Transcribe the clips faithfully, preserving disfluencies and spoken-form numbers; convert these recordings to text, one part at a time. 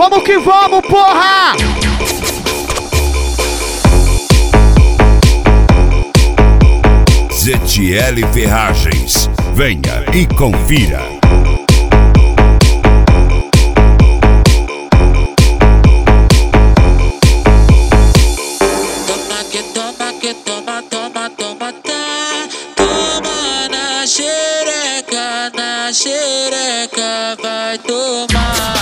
Vamos que vamos, porra! Z T L Ferragens, venha e confira. Toma que toma que toma, toma, toma, tá. Toma na xereca, na xereca vai tomar.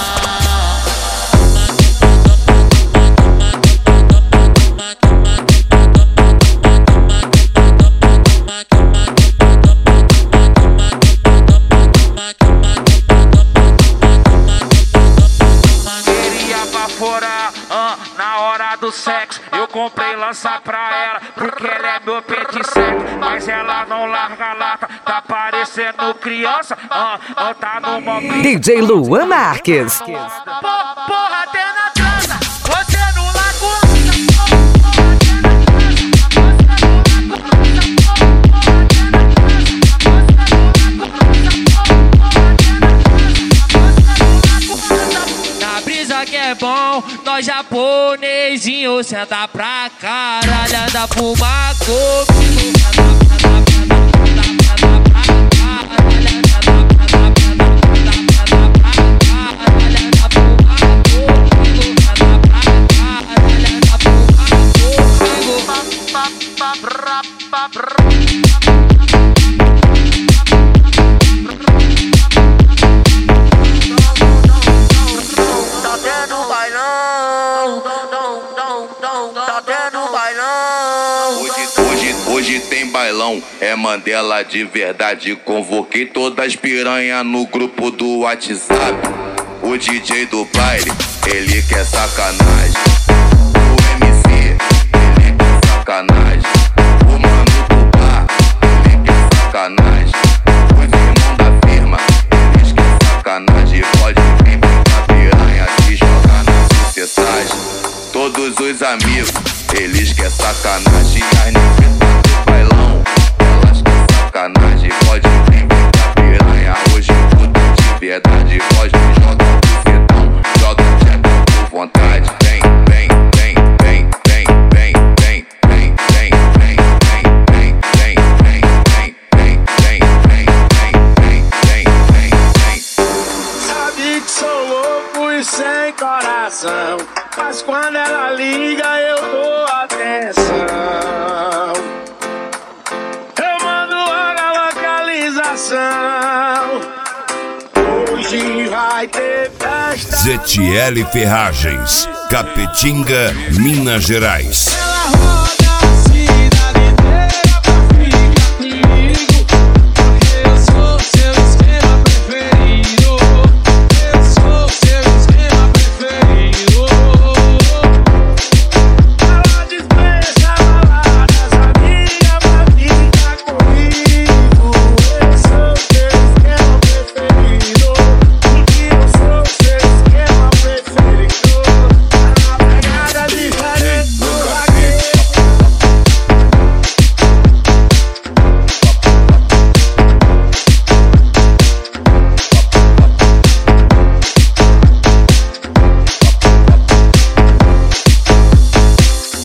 Na hora do sexo, eu comprei lança pra ela, porque ela é meu pente seco. Mas ela não larga a lata, tá parecendo criança, ah, ah, tá no momento. D J Luan Marques. Porra, até na transa, você não largou. Que é bom, nós japonesinho senta pra caralho, anda fumar comigo. Hoje tem bailão, é Mandela de verdade. Convoquei todas as piranha no grupo do WhatsApp. O D J do baile, ele quer sacanagem. O M C, ele quer sacanagem. O mano do bar, ele quer sacanagem. Os irmãos da firma, eles querem sacanagem. Pode vir pra piranha se jogar na sociedade. Todos os amigos, eles querem sacanagem. As negras do bailão, elas querem sacanagem. Pode vir pra piranha, hoje tudo de verdade. Pode jogar o bucetão, joga o tcheca por vontade. Vem, vem, vem, vem, vem, vem, vem, vem, vem, vem, vem, vem, vem, vem, vem, vem, vem, vem, vem, vem. Sabe que sou louco e sem coração, mas quando ela liga eu dou atenção. Eu mando logo a localização. Hoje vai ter festa. Z T L Ferragens, Capetinga, Minas Gerais. Ela roda